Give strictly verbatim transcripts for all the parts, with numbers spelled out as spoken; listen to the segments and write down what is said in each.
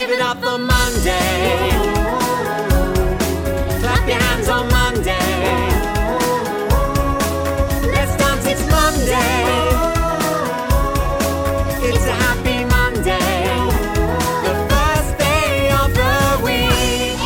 Give it up for Monday. Clap your hands on Monday. Let's dance, it's Monday. It's a happy Monday. The first day of the week.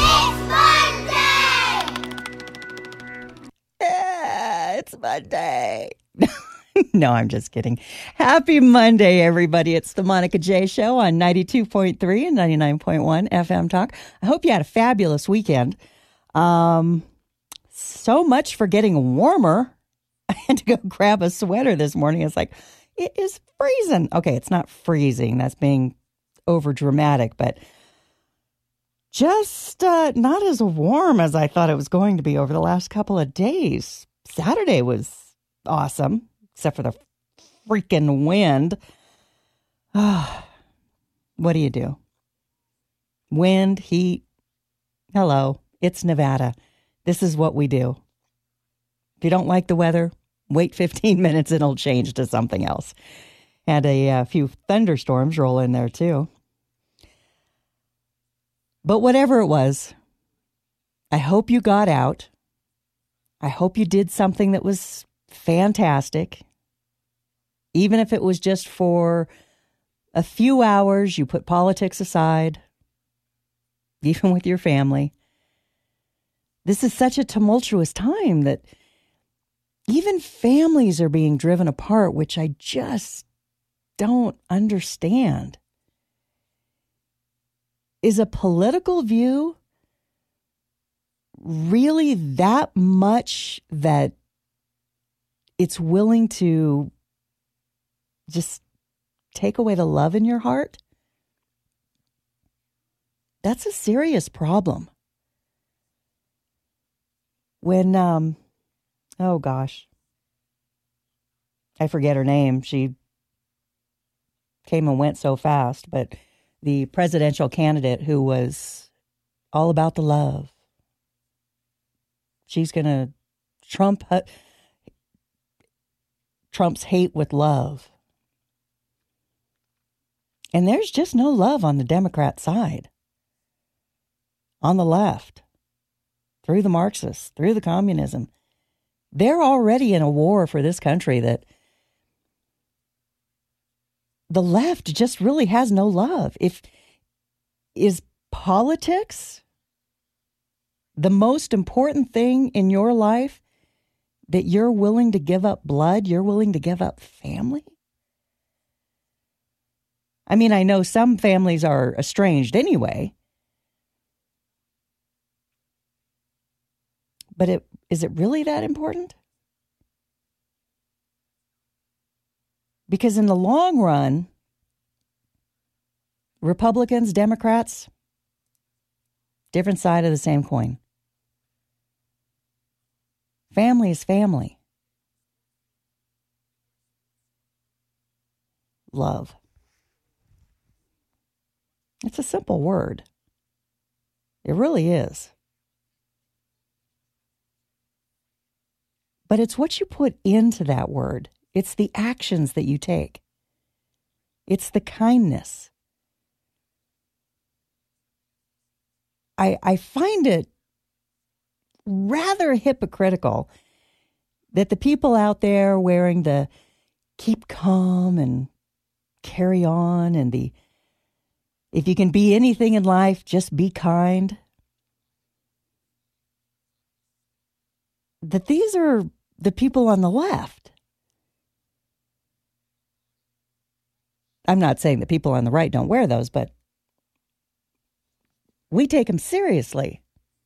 It's Monday! Yeah, it's Monday. No, I'm just kidding. Happy Monday, everybody. It's the Monica J. Show on ninety-two point three and ninety-nine point one F M Talk. I hope you had a fabulous weekend. Um, so much for getting warmer. I had to go grab a sweater this morning. It's like, it is freezing. Okay, it's not freezing. That's being over dramatic, but just uh, not as warm as I thought it was going to be over the last couple of days. Saturday was awesome, except for the freaking wind. Oh, what do you do? Wind, heat. Hello, it's Nevada. This is what we do. If you don't like the weather, wait fifteen minutes and it'll change to something else. And a, a few thunderstorms roll in there too. But whatever it was, I hope you got out. I hope you did something that was fantastic. Even if it was just for a few hours, you put politics aside, even with your family. This is such a tumultuous time that even families are being driven apart, which I just don't understand. Is a political view really that much that it's willing to just take away the love in your heart? That's a serious problem. When, um, oh gosh, I forget her name. She came and went so fast, but the presidential candidate who was all about the love. She's going to trump Trump's hate with love. And there's just no love on the Democrat side. On the left. Through the Marxists. Through the communism. They're already in a war for this country that the left just really has no love. If is politics the most important thing in your life, that you're willing to give up blood, you're willing to give up family? I mean, I know some families are estranged anyway. But it, is it really that important? Because in the long run, Republicans, Democrats, different side of the same coin. Family is family. Love. It's a simple word. It really is. But it's what you put into that word. It's the actions that you take. It's the kindness. I, I find it rather hypocritical that the people out there wearing the keep calm and carry on and the if you can be anything in life, just be kind. That these are the people on the left. I'm not saying that people on the right don't wear those, but we take them seriously.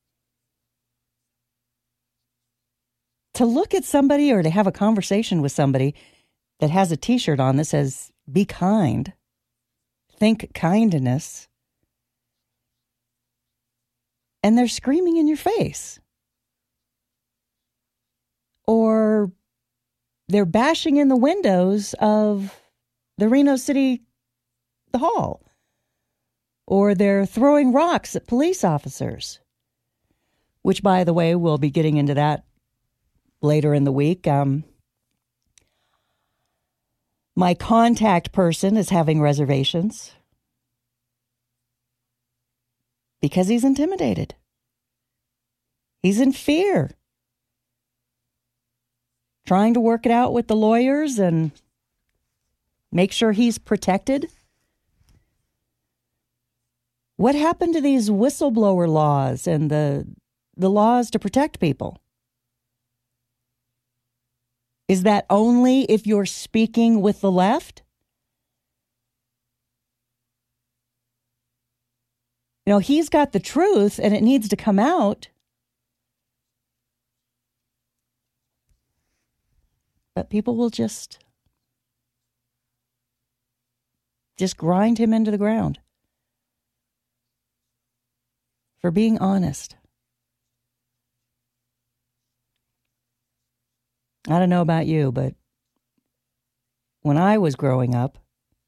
To look at somebody or to have a conversation with somebody that has a t-shirt on that says, be kind, think kindness, and they're screaming in your face. Or they're bashing in the windows of the Reno City the Hall. Or they're throwing rocks at police officers. Which, by the way, we'll be getting into that later in the week. Um, my contact person is having reservations. Because he's intimidated. He's in fear. Trying to work it out with the lawyers and make sure he's protected. What happened to these whistleblower laws and the the laws to protect people? Is that only if you're speaking with the left? You know, he's got the truth and it needs to come out. But people will just, just grind him into the ground for being honest. I don't know about you, but when I was growing up,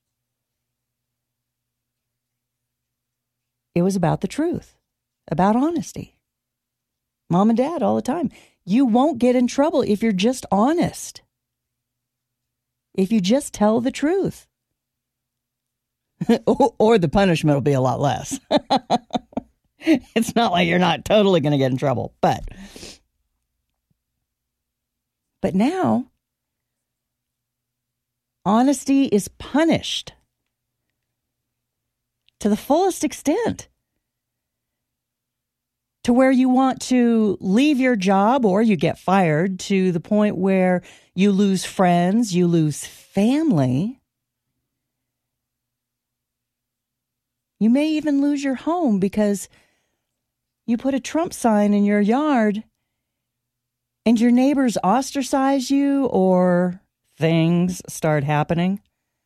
it was about the truth, about honesty. Mom and Dad all the time. You won't get in trouble if you're just honest. If you just tell the truth. Or the punishment will be a lot less. It's not like you're not totally going to get in trouble, but but now honesty is punished to the fullest extent, to where you want to leave your job or you get fired, to the point where you lose friends, you lose family. You may even lose your home because you put a Trump sign in your yard and your neighbors ostracize you or things start happening.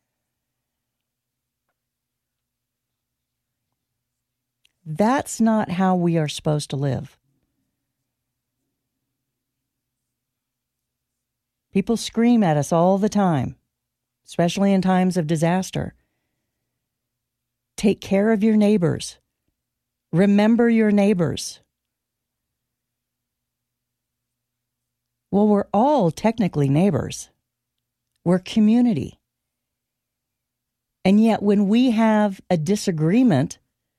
That's not how we are supposed to live. People scream at us all the time, especially in times of disaster. Take care of your neighbors. Remember your neighbors. Well, we're all technically neighbors. We're community. And yet when we have a disagreement,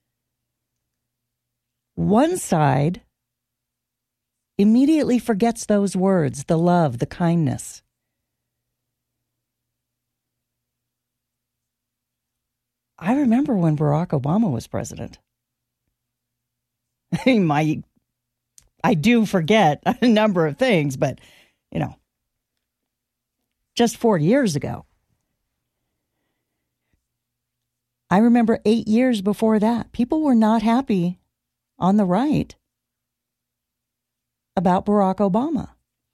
one side immediately forgets those words, the love, the kindness. I remember when Barack Obama was president. My, I do forget a number of things, but, you know, just four years ago. I remember eight years before that, people were not happy on the right about Barack Obama.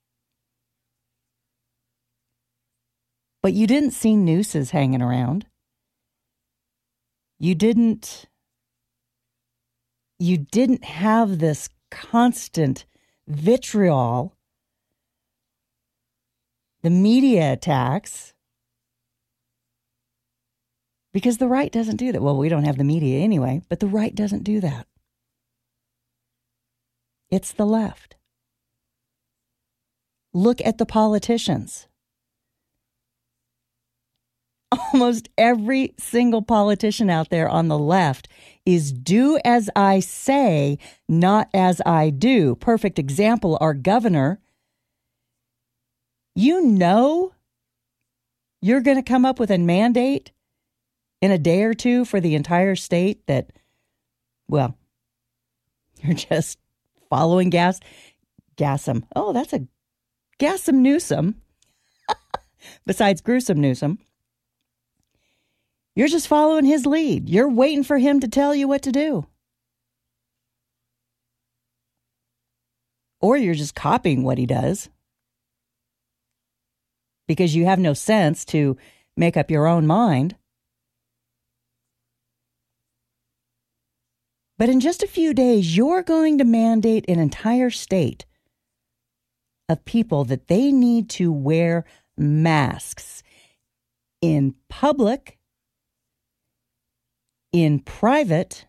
But you didn't see nooses hanging around. You didn't, you didn't have this constant vitriol, the media attacks, because the right doesn't do that. Well, we don't have the media anyway, but the right doesn't do that. It's the left. Look at the politicians. Almost every single politician out there on the left is do as I say, not as I do. Perfect example, our governor. You know you're going to come up with a mandate in a day or two for the entire state that, well, you're just following gas, Gassam. Oh, that's a Gassam Newsom. Besides gruesome Newsom. You're just following his lead. You're waiting for him to tell you what to do. Or you're just copying what he does. Because you have no sense to make up your own mind. But in just a few days, you're going to mandate an entire state of people that they need to wear masks in public, in private,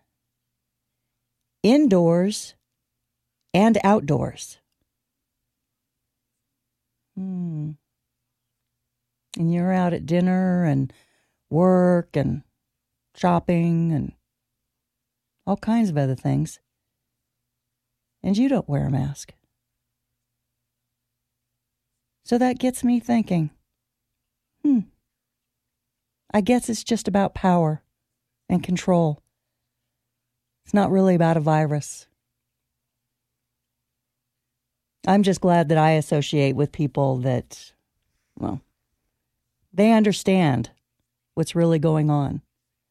indoors, and outdoors. Hmm. And you're out at dinner and work and shopping and all kinds of other things. And you don't wear a mask. So that gets me thinking, hmm, I guess it's just about power and control. It's not really about a virus. I'm just glad that I associate with people that, well, they understand what's really going on.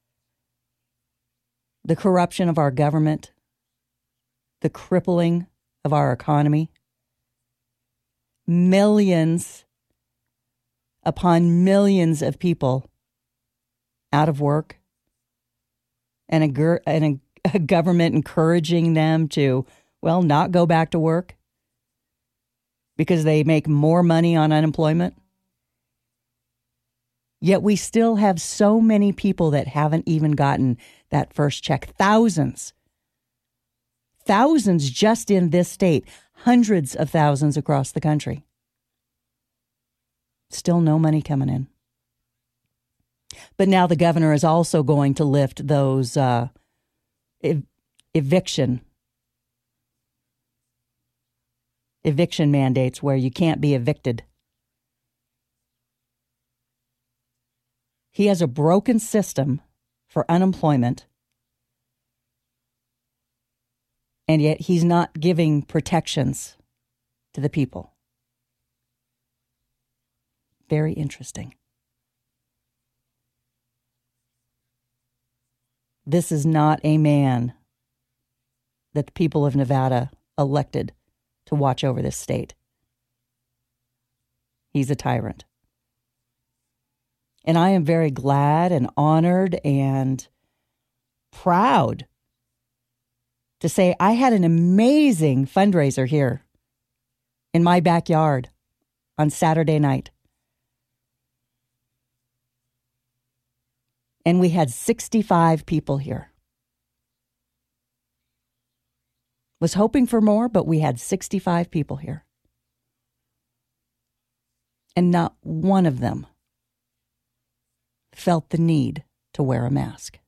The corruption of our government, the crippling of our economy, millions upon millions of people out of work, and a, gr- and a, a government encouraging them to, well, not go back to work because they make more money on unemployment. Yet we still have so many people that haven't even gotten that first check. Thousands. Thousands just in this state. Hundreds of thousands across the country. Still no money coming in. But now the governor is also going to lift those uh, ev- eviction eviction mandates where you can't be evicted. He has a broken system for unemployment, and yet he's not giving protections to the people. Very interesting. This is not a man that the people of Nevada elected to watch over this state. He's a tyrant. And I am very glad and honored and proud to say I had an amazing fundraiser here in my backyard on Saturday night. And we had sixty-five people here. Was hoping for more, but we had sixty-five people here. And not one of them felt the need to wear a mask.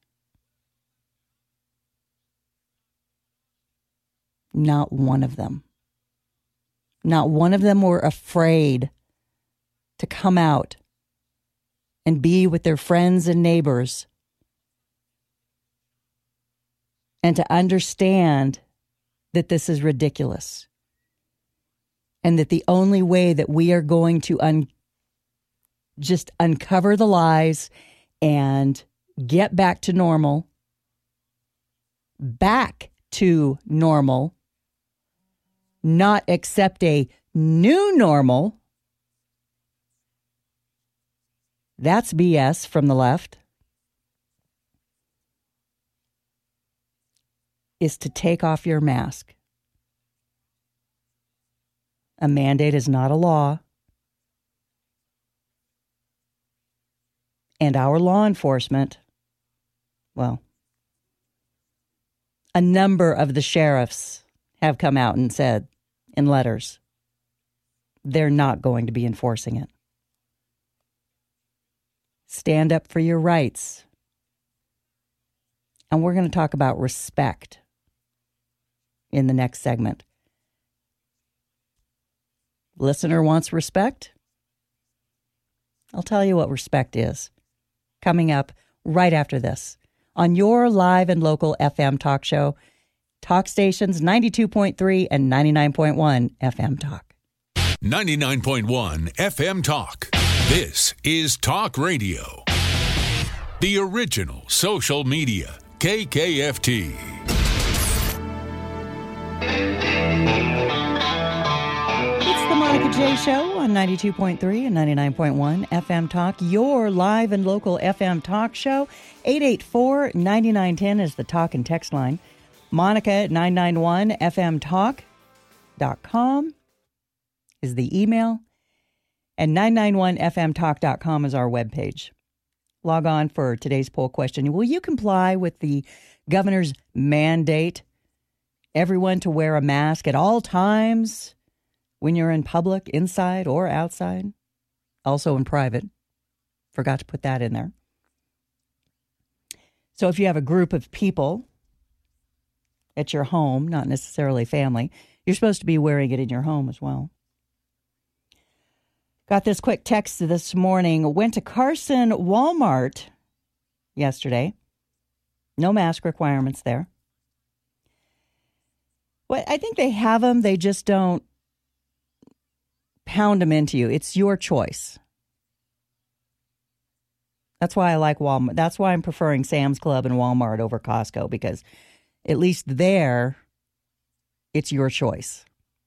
Not one of them. Not one of them were afraid to come out and be with their friends and neighbors and to understand that this is ridiculous and that the only way that we are going to un- just uncover the lies and get back to normal, back to normal, not accept a new normal. That's B S from the left. Is to take off your mask. A mandate is not a law. And our law enforcement, well, a number of the sheriffs have come out and said in letters they're not going to be enforcing it. Stand up for your rights. And we're going to talk about respect in the next segment. Listener wants respect? I'll tell you what respect is. Coming up right after this on your live and local F M talk show, talk stations ninety-two point three and ninety-nine point one F M Talk. ninety-nine point one F M Talk. This is Talk Radio. The original social media, K K F T. It's the Monica J Show on ninety-two point three and ninety-nine point one F M Talk, your live and local F M talk show. eight eight four, nine nine one zero is the talk and text line. Monica at nine nine one F M talk dot com is the email. And nine nine one F M talk dot com is our webpage. Log on for today's poll question. Will you comply with the governor's mandate? Everyone to wear a mask at all times when you're in public, inside or outside. Also in private. Forgot to put that in there. So if you have a group of people at your home, not necessarily family. You're supposed to be wearing it in your home as well. Got this quick text this morning. Went to Carson Walmart yesterday. No mask requirements there. Well, I think they have them. They just don't pound them into you. It's your choice. That's why I like Walmart. That's why I'm preferring Sam's Club and Walmart over Costco, because at least there, it's your choice.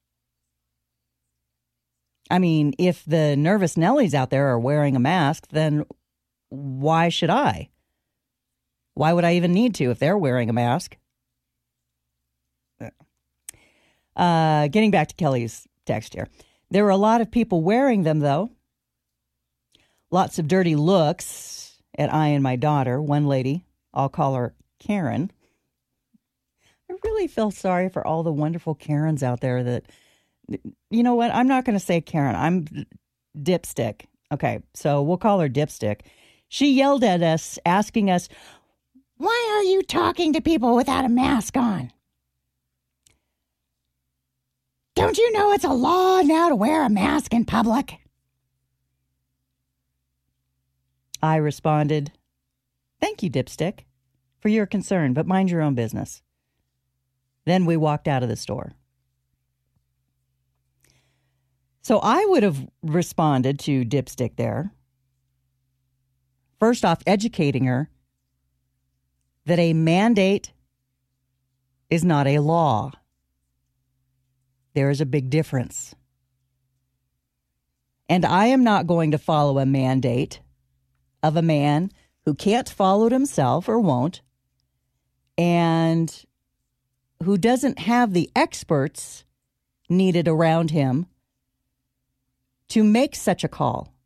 I mean, if the nervous Nellies out there are wearing a mask, then why should I? Why would I even need to if they're wearing a mask? Uh, getting back to Kelly's text here. There were a lot of people wearing them, though. Lots of dirty looks at I and my daughter. One lady, I'll call her Karen. I really feel sorry for all the wonderful Karens out there that, you know what? I'm not going to say Karen. I'm Dipstick. Okay, so we'll call her Dipstick. She yelled at us, asking us, "Why are you talking to people without a mask on? Don't you know it's a law now to wear a mask in public?" I responded, "Thank you, Dipstick, for your concern, but mind your own business." Then we walked out of the store. So I would have responded to Dipstick there. First off, educating her that a mandate is not a law. There is a big difference. And I am not going to follow a mandate of a man who can't follow it himself or won't, and who doesn't have the experts needed around him to make such a call.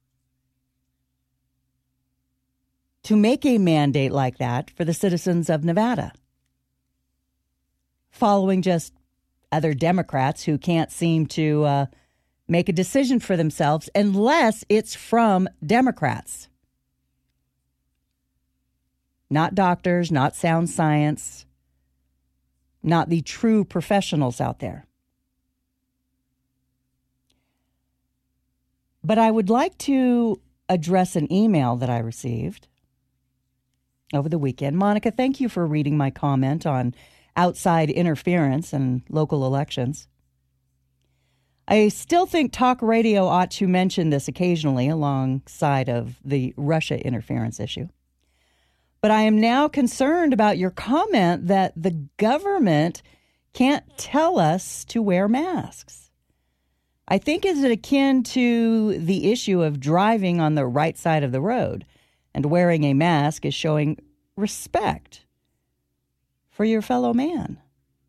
To make a mandate like that for the citizens of Nevada, following just other Democrats who can't seem to uh, make a decision for themselves unless it's from Democrats. Not doctors, not sound science, not the true professionals out there. But I would like to address an email that I received over the weekend. Monica, thank you for reading my comment on outside interference in local elections. I still think talk radio ought to mention this occasionally alongside of the Russia interference issue. But I am now concerned about your comment that the government can't tell us to wear masks. I think is it akin to the issue of driving on the right side of the road, and wearing a mask is showing respect for your fellow man.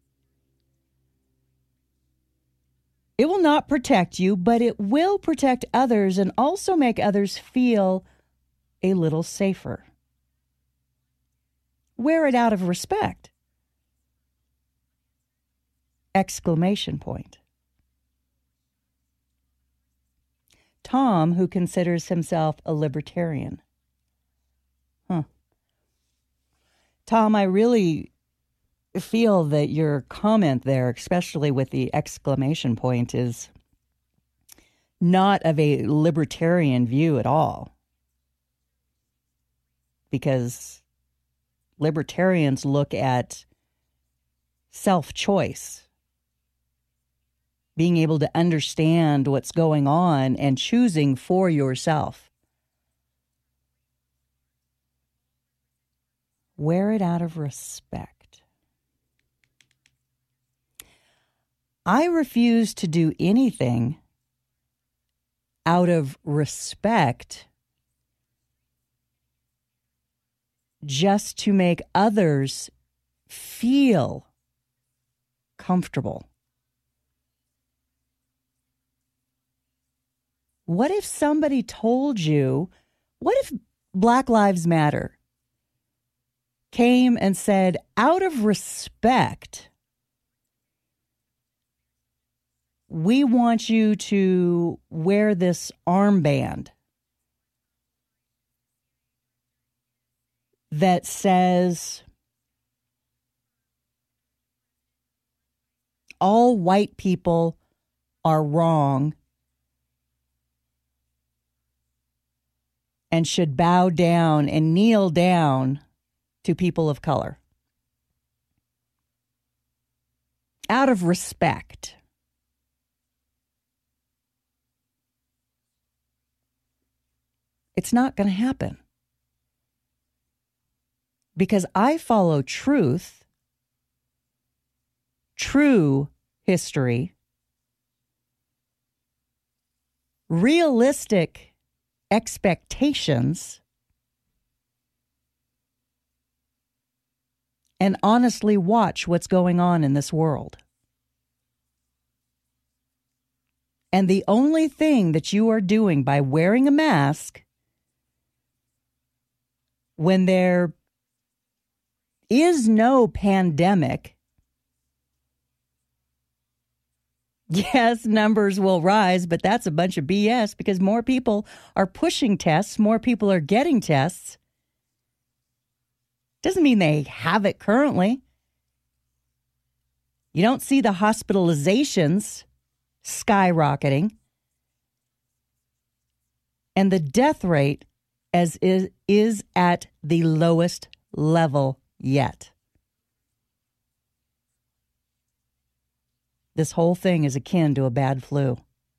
It will not protect you, but it will protect others and also make others feel a little safer. Wear it out of respect. Exclamation point. Tom, who considers himself a libertarian. Huh. Tom, I really feel that your comment there, especially with the exclamation point, is not of a libertarian view at all. Because libertarians look at self-choice, being able to understand what's going on and choosing for yourself. Wear it out of respect. I refuse to do anything out of respect just to make others feel comfortable. What if somebody told you, what if Black Lives Matter came and said, out of respect, we want you to wear this armband that says all white people are wrong and should bow down and kneel down to people of color. Out of respect. It's not going to happen. Because I follow truth, true history, realistic expectations, and honestly watch what's going on in this world. And the only thing that you are doing by wearing a mask when there is no pandemic, yes, numbers will rise, but that's a bunch of B S because more people are pushing tests, more people are getting tests. Doesn't mean they have it currently. You don't see the hospitalizations skyrocketing. And the death rate as is, is at the lowest level yet. This whole thing is akin to a bad flu.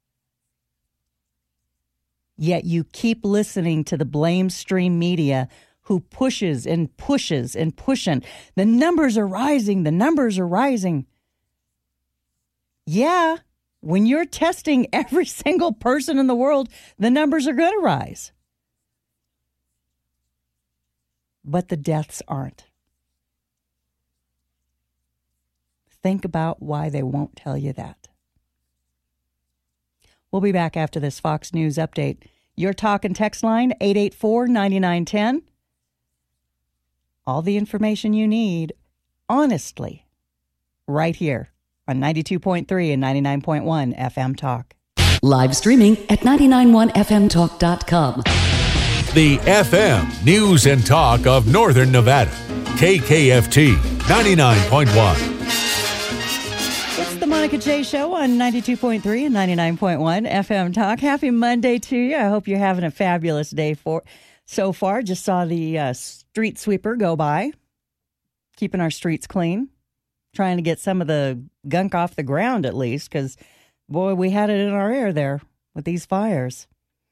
Yet you keep listening to the blame stream media who pushes and pushes and pushing. The numbers are rising. The numbers are rising. Yeah, when you're testing every single person in the world, the numbers are going to rise. But the deaths aren't. Think about why they won't tell you that. We'll be back after this Fox News update. Your talk and text line, eight eight four, nine nine one zero. All the information you need, honestly, right here on ninety-two point three and ninety-nine point one F M Talk. Live streaming at nine nine one F M talk dot com. The F M News and Talk of Northern Nevada. K K F T ninety-nine point one. It's the Monica J Show on ninety-two point three and ninety-nine point one F M Talk. Happy Monday to you. I hope you're having a fabulous day for so far. Just saw the uh, street sweeper go by, keeping our streets clean, trying to get some of the gunk off the ground at least, because, boy, we had it in our air there with these fires.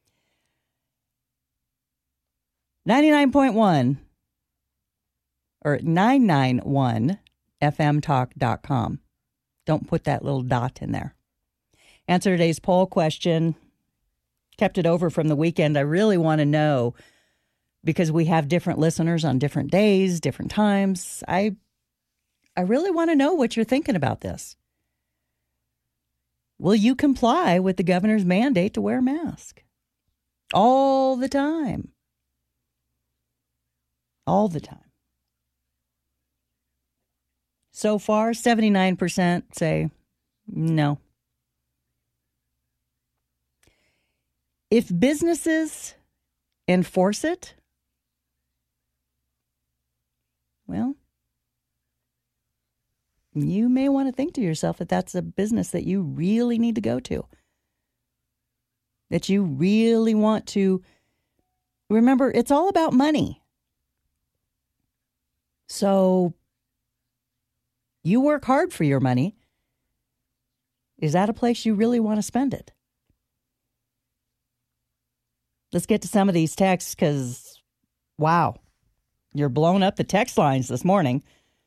ninety-nine point one or nine nine one F M talk dot com. Don't put that little dot in there. Answer today's poll question. Kept it over from the weekend. I really want to know, because we have different listeners on different days, different times. I I really want to know what you're thinking about this. Will you comply with the governor's mandate to wear a mask? All the time. All the time. So far, seventy-nine percent say no. If businesses enforce it, well, you may want to think to yourself that that's a business that you really need to go to. That you really want to. Remember, it's all about money. So you work hard for your money. Is that a place you really want to spend it? Let's get to some of these texts because, wow, you're blowing up the text lines this morning.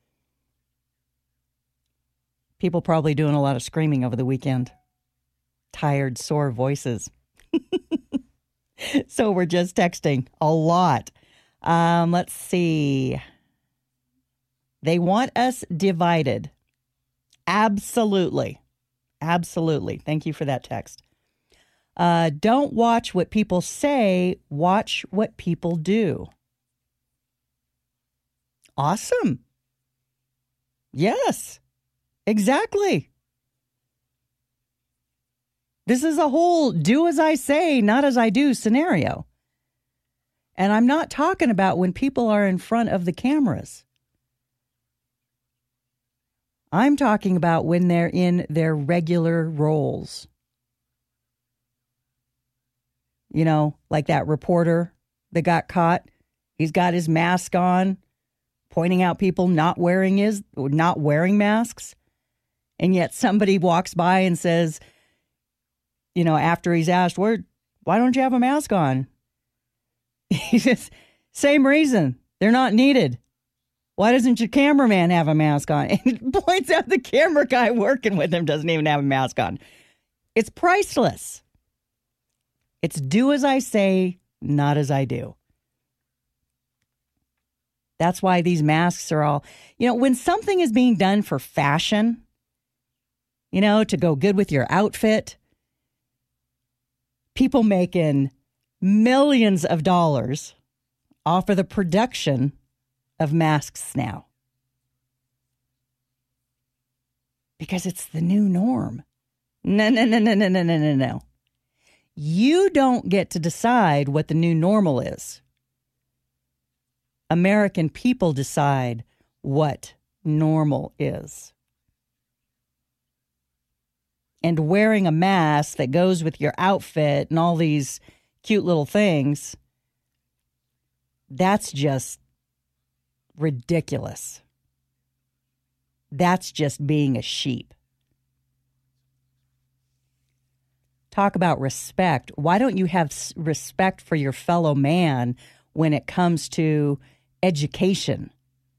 People probably doing a lot of screaming over the weekend. Tired, sore voices. So we're just texting a lot. Um, let's see. They want us divided. Absolutely. Absolutely. Thank you for that text. Uh, don't watch what people say. Watch what people do. Awesome. Yes, exactly. This is a whole do as I say, not as I do scenario. And I'm not talking about when people are in front of the cameras. I'm talking about when they're in their regular roles. You know, like that reporter that got caught. He's got his mask on, pointing out people not wearing his, not wearing masks. And yet somebody walks by and says, you know, after he's asked, Where, why don't you have a mask on? He says, same reason. They're not needed. Why doesn't your cameraman have a mask on? And it points out the camera guy working with him doesn't even have a mask on. It's priceless. It's do as I say, not as I do. That's why these masks are all, you know, when something is being done for fashion, you know, to go good with your outfit, people making millions of dollars off of the production of masks now. Because it's the new norm. No, no, no, no, no, no, no, no, no. You don't get to decide what the new normal is. American people decide what normal is. And wearing a mask that goes with your outfit and all these cute little things, that's just ridiculous. That's just being a sheep. Talk about respect. Why don't you have respect for your fellow man when it comes to education,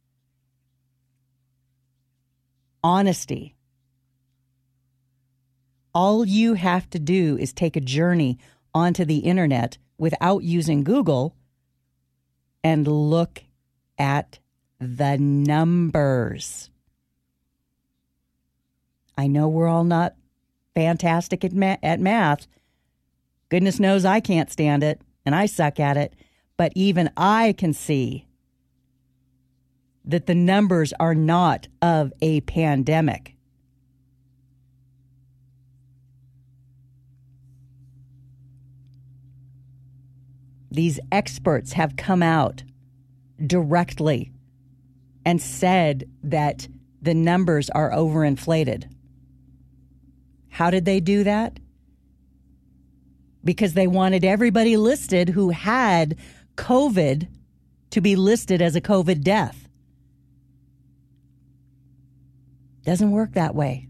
honesty? All you have to do is take a journey onto the internet without using Google and look at the numbers. I know we're all not fantastic at, ma- at math. Goodness knows I can't stand it, and I suck at it. But even I can see that the numbers are not of a pandemic. These experts have come out directly and said that the numbers are overinflated. How did they do that? Because they wanted everybody listed who had COVID to be listed as a COVID death. Doesn't work that way.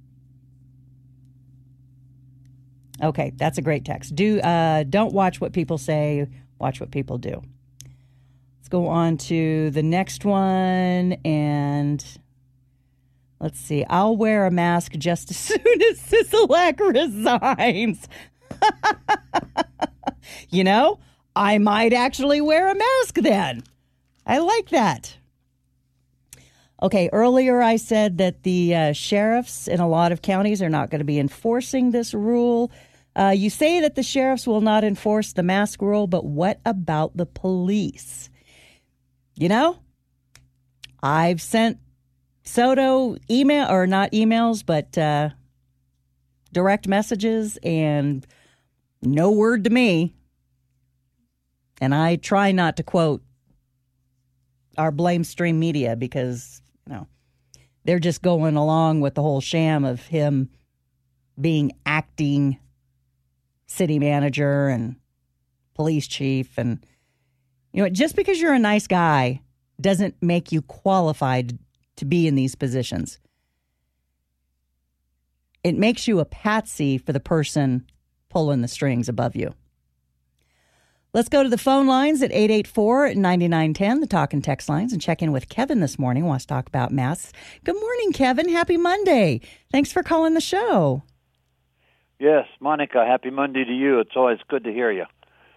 Okay, that's a great text. Do uh, don't watch what people say, watch what people do. Let's go on to the next one, and let's see. I'll wear a mask just as soon as Sisolak resigns. You know, I might actually wear a mask then. I like that. Okay, earlier I said that the uh, sheriffs in a lot of counties are not going to be enforcing this rule. Uh, you say that the sheriffs will not enforce the mask rule, but what about the police? You know, I've sent Soto email, or not emails, but uh, direct messages, and no word to me. And I try not to quote our blame stream media because, you know, they're just going along with the whole sham of him being acting city manager and police chief. And, you know, just because you're a nice guy doesn't make you qualified to be in these positions. It makes you a patsy for the person pulling the strings above you. Let's go to the phone lines at eight eight four, nine nine one zero, the talk and text lines, and check in with Kevin this morning. Wants to talk about masks. Good morning, Kevin. Happy Monday. Thanks for calling the show. Yes, Monica, happy Monday to you. It's always good to hear you.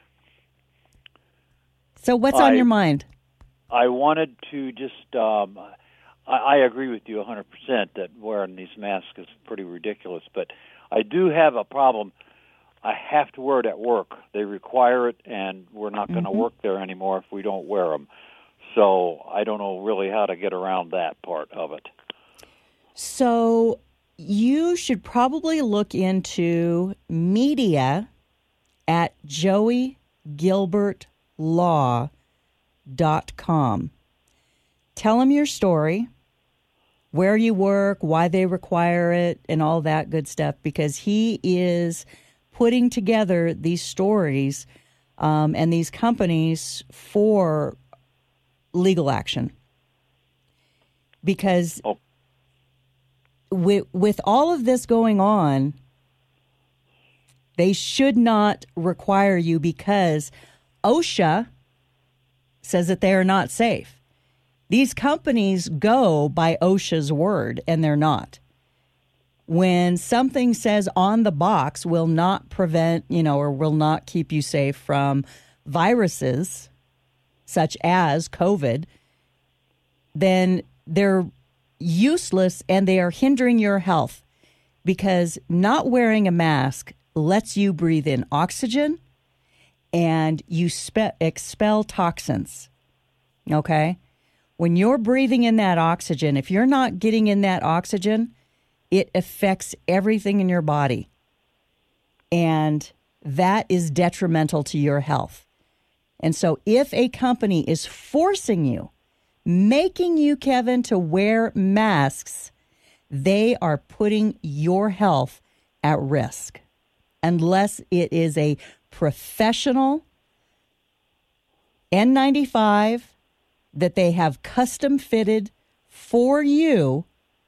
So what's I, on your mind? I wanted to just, um, I, I agree with you one hundred percent that wearing these masks is pretty ridiculous, but I do have a problem. I have to wear it at work. They require it, and we're not going to Mm-hmm. work there anymore if we don't wear them. So I don't know really how to get around that part of it. So you should probably look into media at joey gilbert law dot com. Tell them your story. where you work, why they require it, and all that good stuff, because he is putting together these stories um, and these companies for legal action. Because Oh. with, with all of this going on, they should not require you, because OSHA says that they are not safe. These companies go by OSHA's word, and they're not. When something says on the box will not prevent, you know, or will not keep you safe from viruses such as COVID, then they're useless and they are hindering your health, because not wearing a mask lets you breathe in oxygen and you spe- expel toxins. Okay? When you're breathing in that oxygen, if you're not getting in that oxygen, it affects everything in your body. And that is detrimental to your health. And so if a company is forcing you, making you, Kevin, to wear masks, they are putting your health at risk. Unless it is a professional N ninety-five that they have custom fitted for you,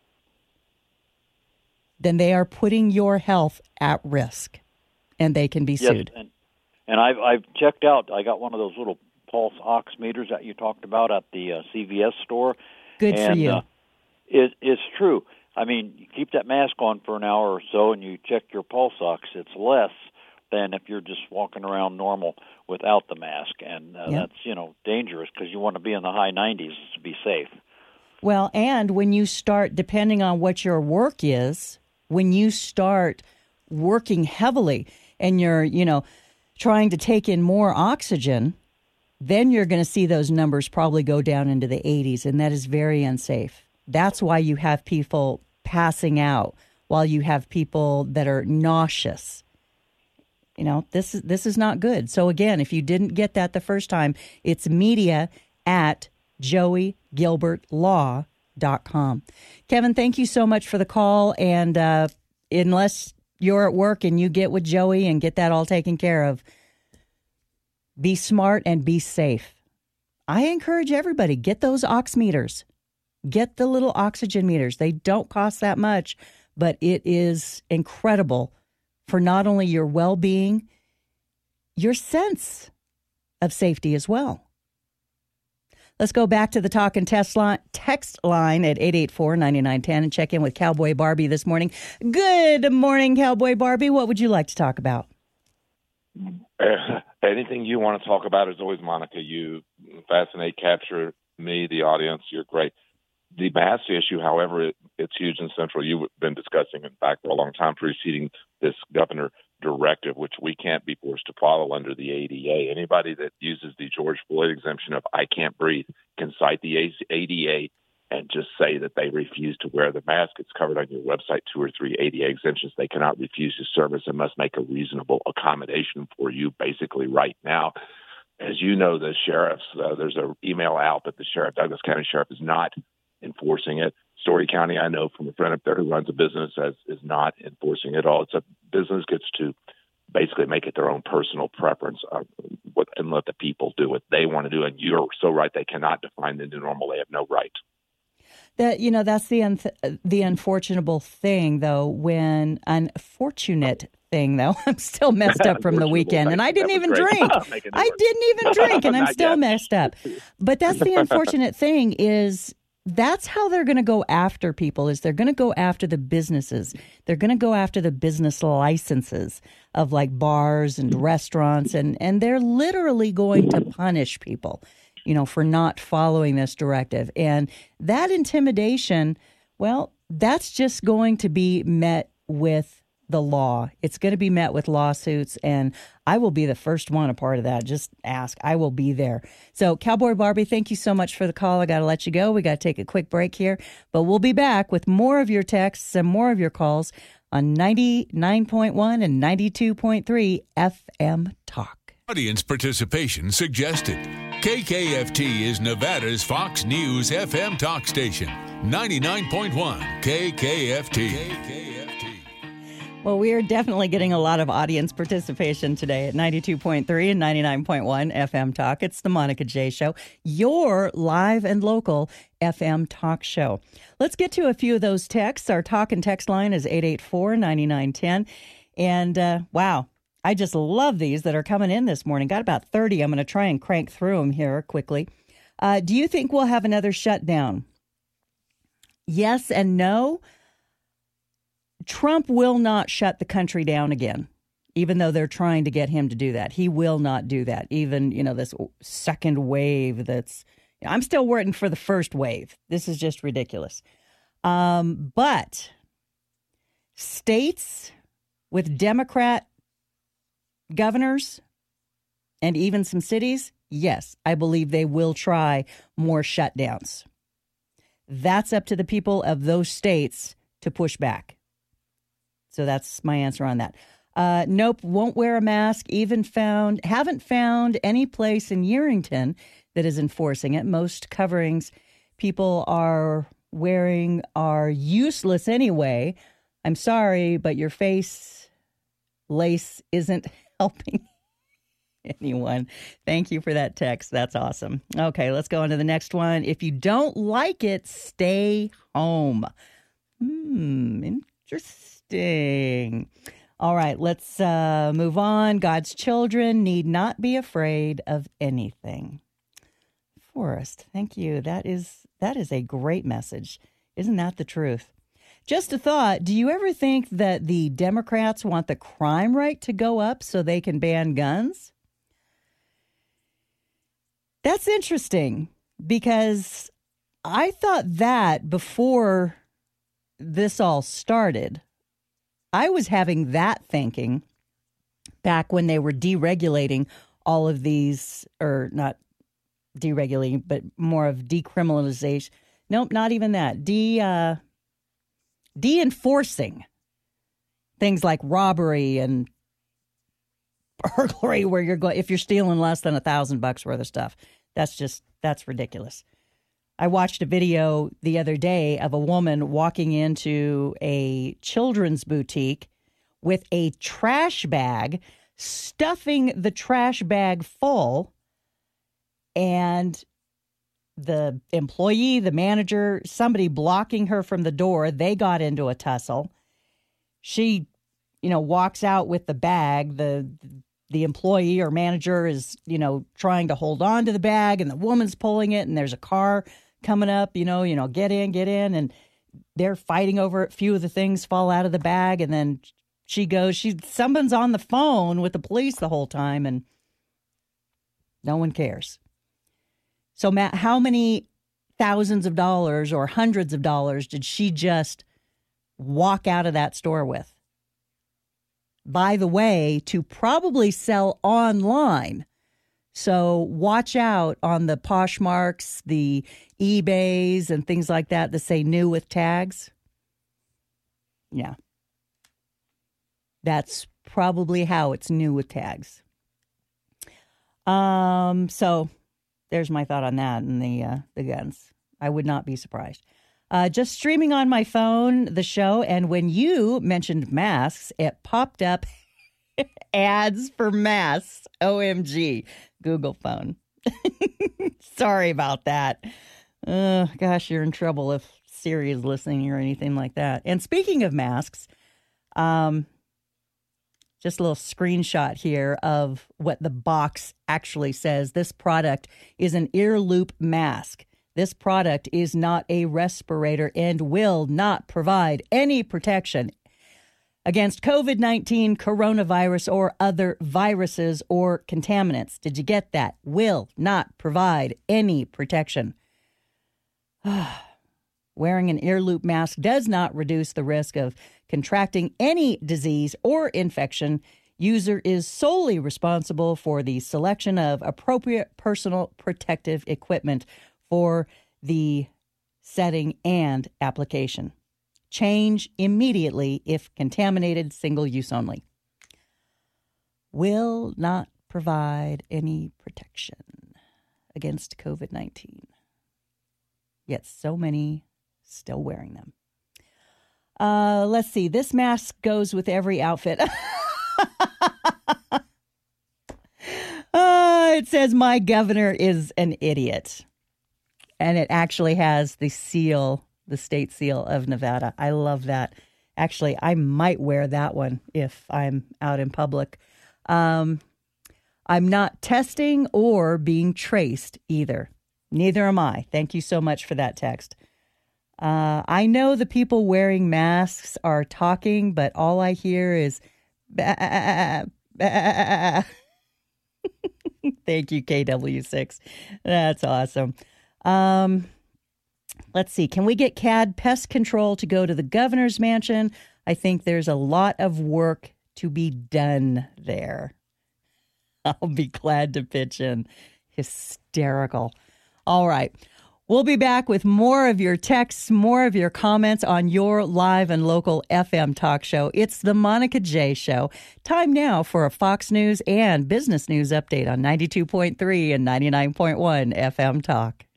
then they are putting your health at risk, and they can be Yes, sued. and, and I've, I've checked out. I got one of those little pulse ox meters that you talked about at the uh, C V S store. Good and, for you. Uh, it, it's true. I mean, you keep that mask on for an hour or so, and you check your pulse ox. It's less than if you're just walking around normal without the mask, and uh, Yep. that's, you know, dangerous, because you want to be in the high nineties to be safe. Well, and when you start, depending on what your work is, when you start working heavily and you're, you know, trying to take in more oxygen, then you're going to see those numbers probably go down into the eighties, and that is very unsafe. That's why you have people passing out, while you have people that are nauseous. You know, this is this is not good. So again, if you didn't get that the first time, it's media at joey gilbert law dot com. Kevin, thank you so much for the call. And uh, unless you're at work and you get with Joey and get that all taken care of, be smart and be safe. I encourage everybody, get those ox meters. Get the little oxygen meters. They don't cost that much, but it is incredible for not only your well-being, your sense of safety as well. Let's go back to the talk and text line, text line at eight eight four, nine nine one zero and check in with Cowboy Barbie this morning. Good morning, Cowboy Barbie. What would you like to talk about? Uh, anything you want to talk about is always, Monica. You fascinate, capture me, the audience. You're great. The mask issue, however, it, it's huge and central. You've been discussing, in fact, for a long time preceding this governor directive, which we can't be forced to follow under the A D A. Anybody that uses the George Floyd exemption of I can't breathe can cite the A D A and just say that they refuse to wear the mask. It's covered on your website, two or three A D A exemptions. They cannot refuse your service and must make a reasonable accommodation for you basically right now. As you know, the sheriffs, uh, there's an email out that the sheriff, Douglas County Sheriff, is not enforcing it. Story County, I know from a friend up there who runs a business, as, is not enforcing it at all. It's a business gets to basically make it their own personal preference uh, what, and let the people do what they want to do. And you're so right. They cannot define the new normal. They have no right. That, you know, that's the un- the unfortunate thing, though, when unfortunate thing, though, I'm still messed up from the weekend, and I didn't even drink. I didn't even drink, and I'm still messed up. But that's the unfortunate thing is that's how they're going to go after people, is they're going to go after the businesses. They're going to go after the business licenses of like bars and restaurants, and, and they're literally going to punish people, you know, for not following this directive. And that intimidation, well, that's just going to be met with the law. It's going to be met with lawsuits, and I will be the first one a part of that. Just ask. I will be there. So, Cowboy Barbie, thank you so much for the call. I got to let you go. We got to take a quick break here, but we'll be back with more of your texts and more of your calls on ninety-nine point one and ninety-two point three F M Talk. Audience participation suggested. K K F T is Nevada's Fox News F M talk station. ninety-nine point one K K F T. K K F T. Well, we are definitely getting a lot of audience participation today at ninety-two point three and ninety-nine point one F M Talk. It's the Monica J Show, your live and local F M talk show. Let's get to a few of those texts. Our talk and text line is eight eight four, nine nine one zero. And uh, wow, I just love these that are coming in this morning. Got about thirty. I'm going to try and crank through them here quickly. Uh, do you think we'll have another shutdown? Yes and no. Trump will not shut the country down again, even though they're trying to get him to do that. He will not do that. Even, you know, this second wave that's, you know, I'm still waiting for the first wave. This is just ridiculous. Um, but states with Democrat governors and even some cities, yes, I believe they will try more shutdowns. That's up to the people of those states to push back. So that's my answer on that. Uh, nope, won't wear a mask. Even found, haven't found any place in Yerington that is enforcing it. Most coverings people are wearing are useless anyway. I'm sorry, but your face lace isn't helping anyone. Thank you for that text. That's awesome. Okay, let's go on to the next one. If you don't like it, stay home. Hmm, interesting. All right, let's uh, move on. God's children need not be afraid of anything. Forrest, thank you. That is that is a great message. Isn't that the truth? Just a thought, do you ever think that the Democrats want the crime rate to go up so they can ban guns? That's interesting because I thought that before this all started. I was having that thinking back when they were deregulating all of these, or not deregulating, but more of decriminalization. Nope, not even that. De, uh, de-enforcing things like robbery and burglary, where you're going, if you're stealing less than a thousand bucks worth of stuff. That's just, that's ridiculous. I watched a video the other day of a woman walking into a children's boutique with a trash bag, stuffing the trash bag full, and the employee, the manager, somebody blocking her from the door. They got into a tussle. She, you know, walks out with the bag. The the employee or manager is, you know, trying to hold on to the bag, and the woman's pulling it, and there's a car coming up, you know, you know, get in, get in. And they're fighting over it. A few of the things fall out of the bag. And then she goes, she, someone's on the phone with the police the whole time, and no one cares. So, Matt, how many thousands of dollars or hundreds of dollars did she just walk out of that store with? By the way, to probably sell online. So watch out on the Poshmarks, the eBays, and things like that that say new with tags. Yeah. That's probably how it's new with tags. Um. So there's my thought on that and the uh, the guns. I would not be surprised. Uh, just streaming on my phone, the show, and when you mentioned masks, it popped up ads for masks. O M G. Google phone. Sorry about that. Uh, gosh, you're in trouble if Siri is listening or anything like that. And speaking of masks, um, just a little screenshot here of what the box actually says. This product is an ear loop mask. This product is not a respirator and will not provide any protection against COVID nineteen, coronavirus, or other viruses or contaminants. Did you get that? Will not provide any protection. Wearing an ear loop mask does not reduce the risk of contracting any disease or infection. User is solely responsible for the selection of appropriate personal protective equipment for the setting and application. Change immediately if contaminated, single use only. Will not provide any protection. against COVID nineteen. Yet so many still wearing them. Uh, let's see. This mask goes with every outfit. uh, it says, my governor is an idiot. And it actually has the seal, the state seal of Nevada. I love that. Actually, I might wear that one if I'm out in public. Um, I'm not testing or being traced either. Neither am I. Thank you so much for that text. Uh, I know the people wearing masks are talking, but all I hear is bah, bah. Thank you, K W six. That's awesome. Um, let's see. Can we get C A D Pest Control to go to the governor's mansion? I think there's a lot of work to be done there. I'll be glad to pitch in. Hysterical. All right. We'll be back with more of your texts, more of your comments on your live and local F M talk show. It's the Monica J Show. Time now for a Fox News and Business News update on ninety-two point three and ninety-nine point one F M Talk.